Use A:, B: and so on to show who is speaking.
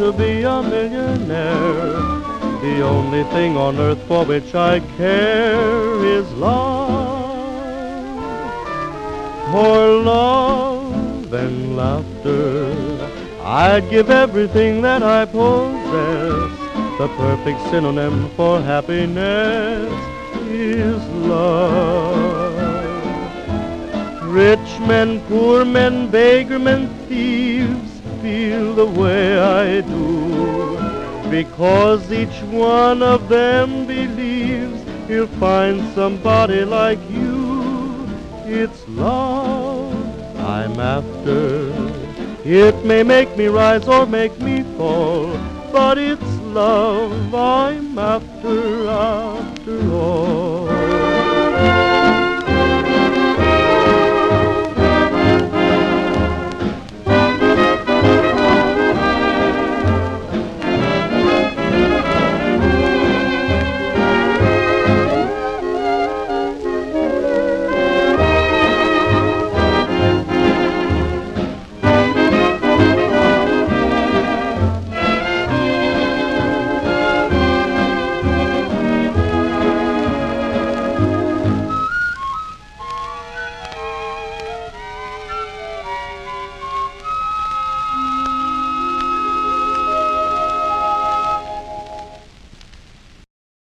A: to be a millionaire. The only thing on earth for which I care is love. For love and laughter, I'd give everything that I possess. The perfect synonym for happiness is love. Rich men, poor men, beggar men, thieves feel the way I do, because each one of them believes he'll find somebody like you. It's love I'm after. It may make me rise or make me fall, but it's love I'm after all.